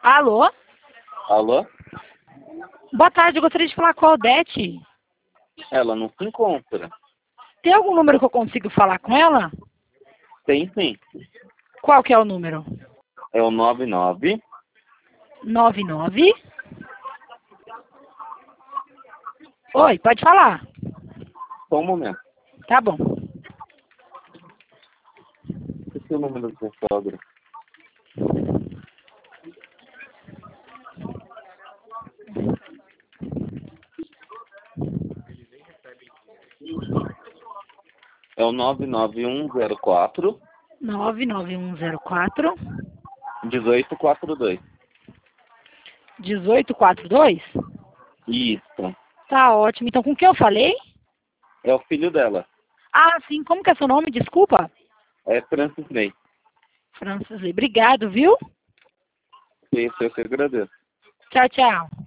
Alô? Alô? Boa tarde, eu gostaria de falar com a Odete. Ela não se encontra. Tem algum número que eu consigo falar com ela? Tem sim. Qual que é o número? É o 99. 99. Oi, pode falar. Só um momento. Tá bom. Esse é o número do seu sogro. É o 99104 99104 1842. 1842? Isso. Tá ótimo. Então, com quem eu falei? É o filho dela. Ah, sim. Como que é seu nome? Desculpa. É Francis May. Francis Lee. Obrigado, viu? Isso, eu que agradeço. Tchau, tchau.